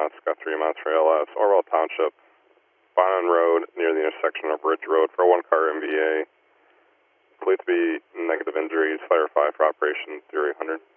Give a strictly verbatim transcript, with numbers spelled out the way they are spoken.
knots, got three knots for L S, Orwell Township, Bonham Road, near the intersection of Ridge Road for one car M V A. Believed to be negative injuries, fire five for operation three hundred.